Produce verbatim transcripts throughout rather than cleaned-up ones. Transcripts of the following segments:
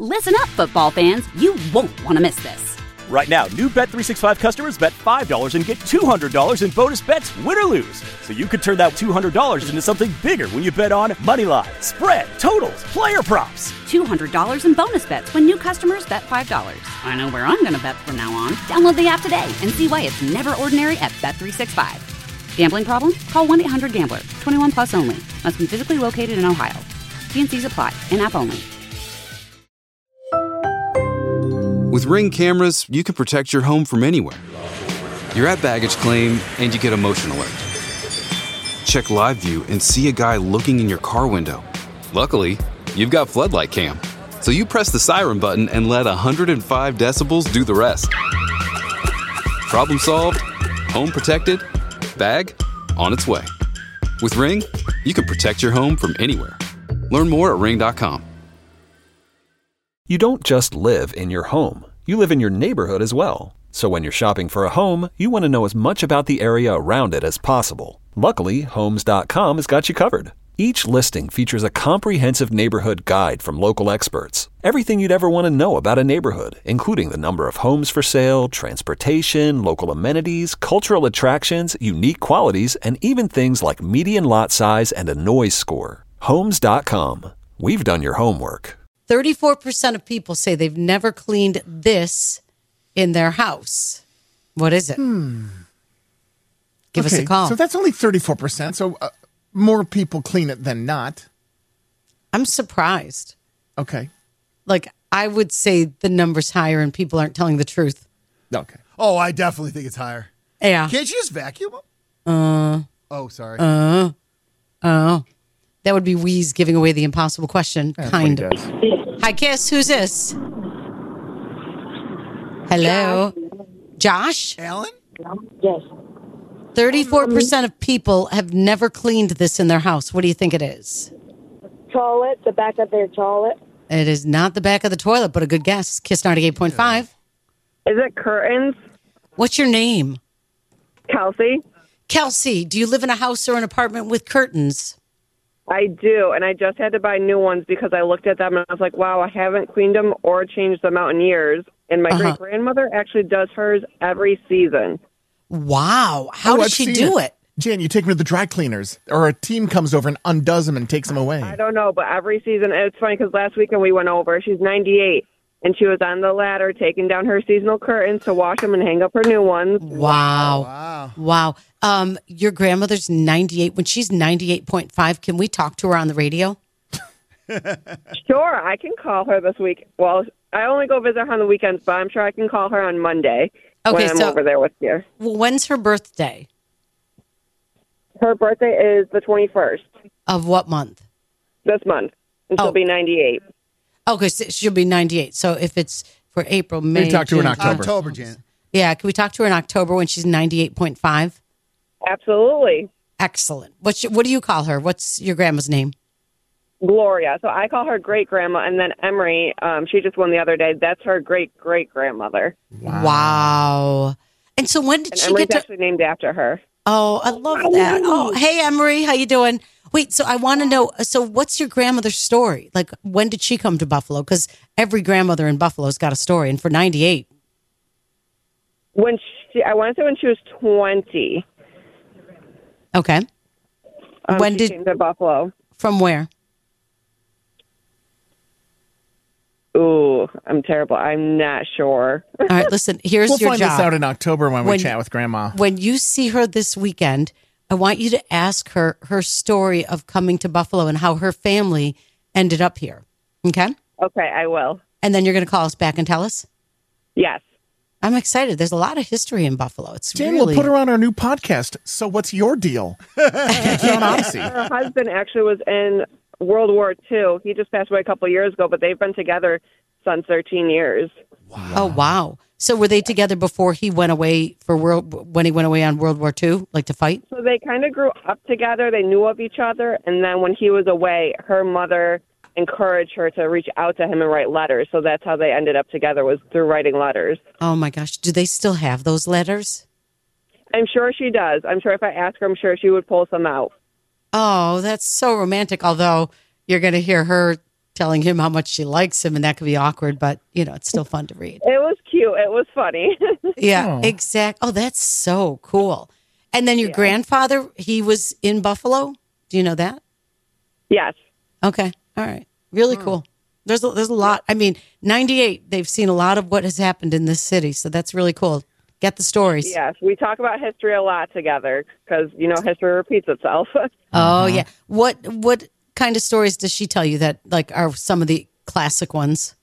Listen up, football fans. You won't want to miss this. Right now, new Bet three sixty-five customers bet five dollars and get two hundred dollars in bonus bets, win or lose. So you could turn that two hundred dollars into something bigger when you bet on money line, spread, totals, player props. two hundred dollars in bonus bets when new customers bet five dollars. I know where I'm going to bet from now on. Download the app today and see why it's never ordinary at Bet three sixty-five. Gambling problem? Call one eight hundred gambler. twenty-one plus only. Must be physically located in Ohio. T and C's apply. In-app only. With Ring cameras, you can protect your home from anywhere. You're at baggage claim, and you get a motion alert. Check live view and see a guy looking in your car window. Luckily, you've got Floodlight Cam, so you press the siren button and let one hundred five decibels do the rest. Problem solved, home protected, bag on its way. With Ring, you can protect your home from anywhere. Learn more at ring dot com. You don't just live in your home. You live in your neighborhood as well. So when you're shopping for a home, you want to know as much about the area around it as possible. Luckily, homes dot com has got you covered. Each listing features a comprehensive neighborhood guide from local experts. Everything you'd ever want to know about a neighborhood, including the number of homes for sale, transportation, local amenities, cultural attractions, unique qualities, and even things like median lot size and a noise score. homes dot com. We've done your homework. thirty-four percent of people say they've never cleaned this in their house. What is it? Hmm. Give okay, us a call. So that's only thirty-four percent. So uh, more people clean it than not. I'm surprised. Okay. Like, I would say the number's higher and people aren't telling the truth. Okay. Oh, I definitely think it's higher. Yeah. Can't you just vacuum them? Uh. Oh, sorry. Uh. Oh. That would be Wheeze giving away the impossible question. That's kind what of. he does. Hi, Kiss. Who's this? Hello? Josh? Alan? Yes. thirty-four percent of people have never cleaned this in their house. What do you think it is? Toilet, the back of their toilet. It is not the back of the toilet, but a good guess. Kiss ninety-eight point five. Is it curtains? What's your name? Kelsey? Kelsey, do you live in a house or an apartment with curtains? I do, and I just had to buy new ones because I looked at them and I was like, wow, I haven't cleaned them or changed them out in years. And my Uh-huh. great-grandmother actually does hers every season. Wow. How Oh, does I've she seen do it? Jan, you take them to the dry cleaners, or a team comes over and undoes them and takes them away. I don't know, but every season, it's funny because last weekend we went over. She's ninety-eight, and she was on the ladder taking down her seasonal curtains to wash them and hang up her new ones. Wow. Wow. Wow. Um, your grandmother's ninety-eight. When she's ninety-eight point five, can we talk to her on the radio? Sure, I can call her this week. Well, I only go visit her on the weekends, but I'm sure I can call her on Monday Okay, when I'm so- over there with you. Well, when's her birthday? Her birthday is the twenty-first Of what month? this month, and she'll Oh. be ninety-eight. Okay, so she'll be ninety-eight. So if it's for April, May, talk to her in June, October. October, Janet. Yeah, can we talk to her in October when she's ninety-eight point five? Absolutely. Excellent. What's your, what do you call her? What's your grandma's name? Gloria. So I call her great-grandma, and then Emery, um, she just won the other day. That's her great-great-grandmother. Wow. And so when did And she Emery's get to... actually named after her. Oh, I love that. Oh, hey, Emery, how you doing? Wait, so I want to know, so what's your grandmother's story? Like, when did she come to Buffalo? Because every grandmother in Buffalo's got a story. And for ninety-eight. When she, I want to say when she was twenty. Okay. Um, When she did- came to Buffalo? From where? Ooh, I'm terrible. I'm not sure. All right, listen, here's We'll your find job. this out in October when, we When- chat with Grandma. When you see her this weekend, I want you to ask her her story of coming to Buffalo and how her family ended up here. Okay? Okay, I will. And then you're going to call us back and tell us? Yes. I'm excited. There's a lot of history in Buffalo. It's Jan, really... we'll put her on our new podcast. So what's your deal? It's on Odyssey. Her husband actually was in World War Two. He just passed away a couple of years ago, but they've been together since thirteen years. Wow. Oh, wow. So were they together before he went away for world when he went away on World War Two, like to fight? So they kind of grew up together. They knew of each other. And then when he was away, her mother encouraged her to reach out to him and write letters. So that's how they ended up together, was through writing letters. Oh, my gosh. Do they still have those letters? I'm sure she does. I'm sure if I ask her, I'm sure she would pull some out. Oh, that's so romantic. Although you're going to hear her telling him how much she likes him, and that could be awkward, but, you know, it's still fun to read. It was cute. It was funny. Yeah, exactly. Oh, that's so cool. And then your Yeah. grandfather, he was in Buffalo? Do you know that? Yes. Okay. All right. Really cool. There's a, there's a lot. I mean, ninety-eight, they've seen a lot of what has happened in this city, so that's really cool. Get the stories. Yes. We talk about history a lot together because, you know, history repeats itself. Oh, yeah. What what kind of stories does she tell you that, like, are some of the classic ones?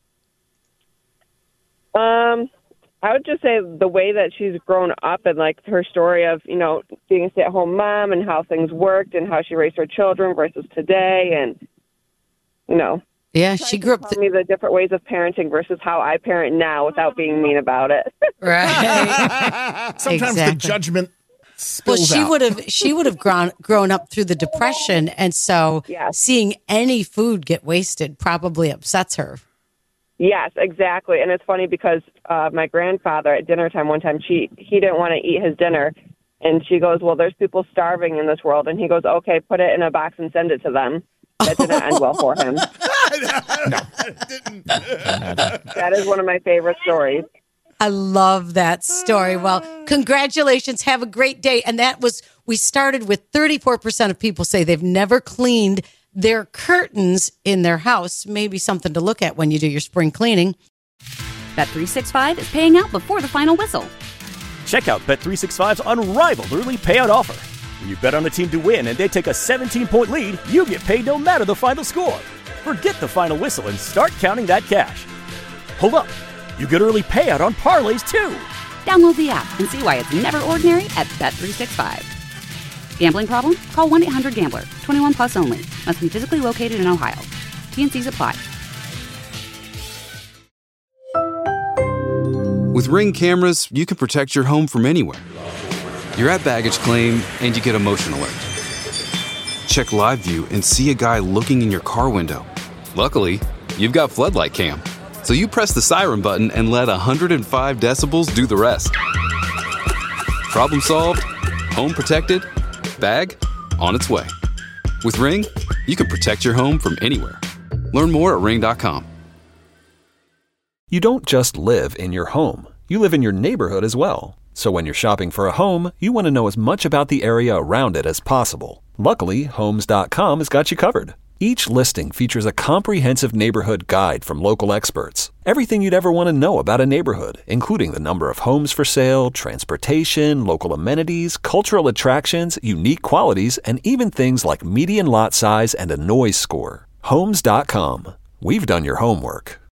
Um, I would just say the way that she's grown up and, like, her story of, you know, being a stay-at-home mom and how things worked and how she raised her children versus today and, you know. Yeah, she grew up. Tell me the different ways of parenting versus how I parent now without being mean about it. Right. Sometimes Exactly. the judgment Well, spills she out. would have she would have grown grown up through the Depression, and so Yes. seeing any food get wasted probably upsets her. Yes, exactly. And it's funny because uh, my grandfather at dinner time one time, she he didn't want to eat his dinner. And she goes, well, there's people starving in this world. And he goes, okay, put it in a box and send it to them. That didn't end well for him. That is one of my favorite stories. I love that story. Well, congratulations. Have a great day. And that was, we started with thirty-four percent of people say they've never cleaned their curtains in their house. Maybe something to look at when you do your spring cleaning. Bet three sixty-five is paying out before the final whistle. Check out Bet three sixty-five's unrivaled early payout offer. When you bet on a team to win and they take a seventeen-point lead, you get paid no matter the final score. Forget the final whistle and start counting that cash. Hold up. You get early payout on parlays, too. Download the app and see why it's never ordinary at Bet three sixty-five. Gambling problem? Call one eight hundred gambler. twenty-one plus only. Must be physically located in Ohio. T N Cs apply. With Ring cameras, you can protect your home from anywhere. You're at baggage claim and you get a motion alert. Check live view and see a guy looking in your car window. Luckily, you've got Floodlight Cam. So you press the siren button and let one hundred five decibels do the rest. Problem solved, home protected, bag on its way. With Ring, you can protect your home from anywhere. Learn more at ring dot com. You don't just live in your home, you live in your neighborhood as well. So when you're shopping for a home, you want to know as much about the area around it as possible. Luckily, homes dot com has got you covered. Each listing features a comprehensive neighborhood guide from local experts. Everything you'd ever want to know about a neighborhood, including the number of homes for sale, transportation, local amenities, cultural attractions, unique qualities, and even things like median lot size and a noise score. homes dot com. We've done your homework.